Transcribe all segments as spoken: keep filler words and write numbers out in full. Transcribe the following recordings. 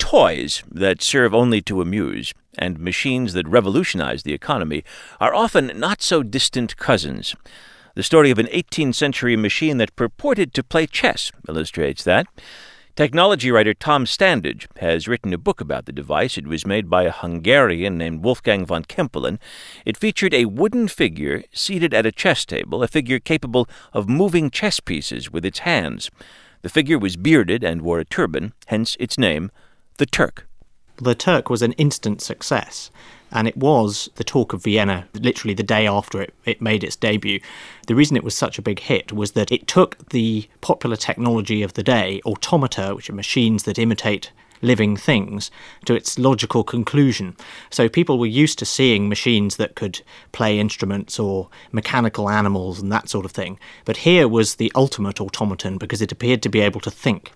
toys that serve only to amuse and machines that revolutionize the economy are often not-so-distant cousins. The story of an eighteenth century machine that purported to play chess illustrates that. Technology writer Tom Standage has written a book about the device. It was made by a Hungarian named Wolfgang von Kempelen. It featured a wooden figure seated at a chess table, a figure capable of moving chess pieces with its hands. The figure was bearded and wore a turban, hence its name, the Turk. The Turk was an instant success, and it was the talk of Vienna literally the day after it, it made its debut. The reason it was such a big hit was that it took the popular technology of the day, automata, which are machines that imitate living things, to its logical conclusion. So people were used to seeing machines that could play instruments or mechanical animals and that sort of thing. But here was the ultimate automaton because it appeared to be able to think.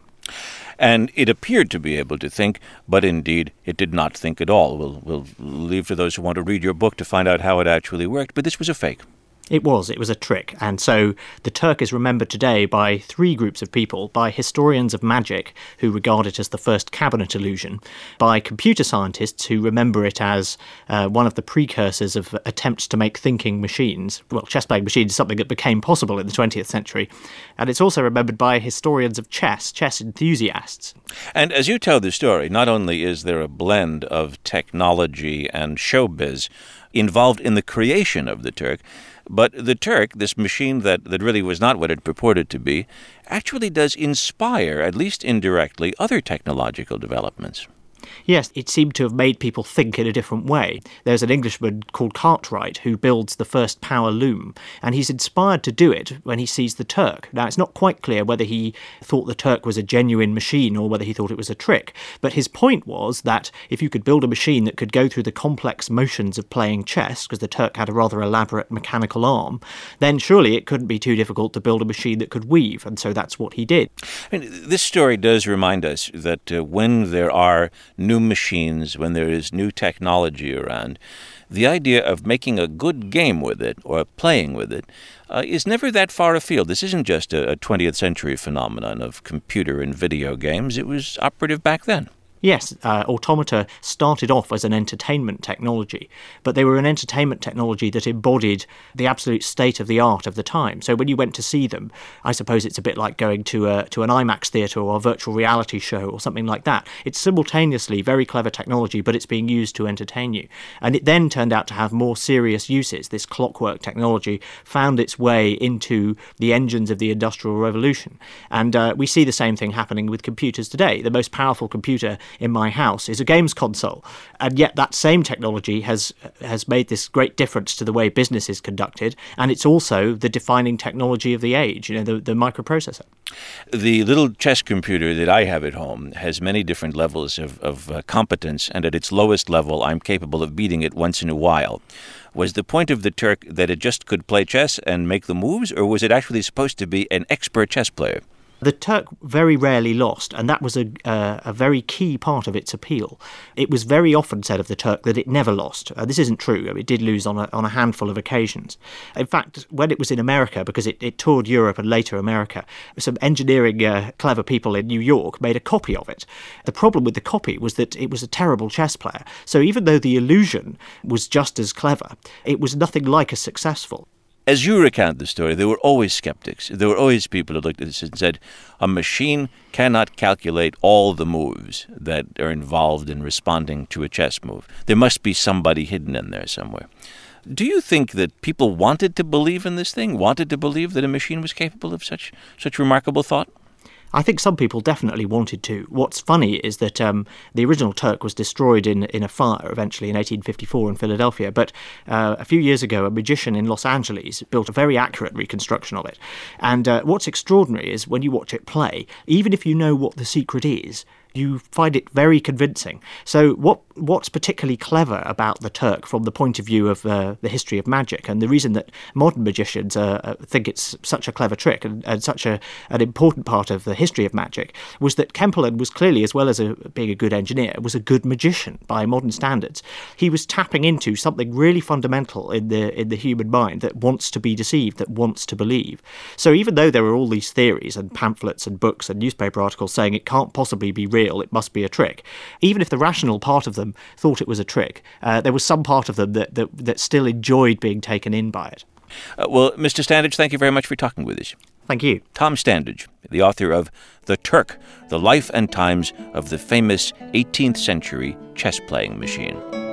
And it appeared to be able to think, but indeed it did not think at all. We'll, we'll leave to those who want to read your book to find out how it actually worked, but this was a fake. It was. It was a trick. And so the Turk is remembered today by three groups of people, by historians of magic who regard it as the first cabinet illusion, by computer scientists who remember it as uh, one of the precursors of attempts to make thinking machines. Well, chess-playing machines is something that became possible in the twentieth century. And it's also remembered by historians of chess, chess enthusiasts. And as you tell the story, not only is there a blend of technology and showbiz involved in the creation of the Turk, but the Turk, this machine that, that really was not what it purported to be, actually does inspire, at least indirectly, other technological developments. Yes, it seemed to have made people think in a different way. There's an Englishman called Cartwright who builds the first power loom, and he's inspired to do it when he sees the Turk. Now, it's not quite clear whether he thought the Turk was a genuine machine or whether he thought it was a trick, but his point was that if you could build a machine that could go through the complex motions of playing chess, because the Turk had a rather elaborate mechanical arm, then surely it couldn't be too difficult to build a machine that could weave, and so that's what he did. And this story does remind us that uh, when there are new machines, when there is new technology around, the idea of making a good game with it or playing with it uh, is never that far afield. This isn't just a, a twentieth century phenomenon of computer and video games. It was operative back then. Yes, uh, automata started off as an entertainment technology, but they were an entertainment technology that embodied the absolute state of the art of the time. So when you went to see them, I suppose it's a bit like going to a, to an IMAX theatre or a virtual reality show or something like that. It's simultaneously very clever technology, but it's being used to entertain you. And it then turned out to have more serious uses. This clockwork technology found its way into the engines of the Industrial Revolution. And uh, we see the same thing happening with computers today. The most powerful computer in my house is a games console, and yet that same technology has has made this great difference to the way business is conducted, and it's also the defining technology of the age, you know, the, the microprocessor. The little chess computer that I have at home has many different levels of, of uh, competence, and at its lowest level, I'm capable of beating it once in a while. Was the point of the Turk that it just could play chess and make the moves, or was it actually supposed to be an expert chess player? The Turk very rarely lost, and that was a, uh, a very key part of its appeal. It was very often said of the Turk that it never lost. Uh, this isn't true. I mean, it did lose on a, on a handful of occasions. In fact, when it was in America, because it, it toured Europe and later America, some engineering uh, clever people in New York made a copy of it. The problem with the copy was that it was a terrible chess player. So even though the illusion was just as clever, it was nothing like as successful. As you recount the story, there were always skeptics. There were always people who looked at this and said, a machine cannot calculate all the moves that are involved in responding to a chess move. There must be somebody hidden in there somewhere. Do you think that people wanted to believe in this thing, wanted to believe that a machine was capable of such such remarkable thought? I think some people definitely wanted to. What's funny is that um, the original Turk was destroyed in, in a fire eventually in eighteen fifty-four in Philadelphia, but uh, a few years ago a magician in Los Angeles built a very accurate reconstruction of it. And uh, what's extraordinary is when you watch it play, even if you know what the secret is, you find it very convincing. So what what's particularly clever about the Turk from the point of view of uh, the history of magic, and the reason that modern magicians uh, think it's such a clever trick and, and such a, an important part of the history of magic, was that Kempelen was clearly, as well as a, being a good engineer, was a good magician by modern standards. He was tapping into something really fundamental in the in the human mind that wants to be deceived, that wants to believe. So even though there were all these theories and pamphlets and books and newspaper articles saying it can't possibly be real, real, it must be a trick. Even if the rational part of them thought it was a trick, uh, there was some part of them that, that, that still enjoyed being taken in by it. Uh, well, Mister Standage, thank you very much for talking with us. Thank you. Tom Standage, the author of The Turk, The Life and Times of the Famous eighteenth Century Chess-Playing Machine.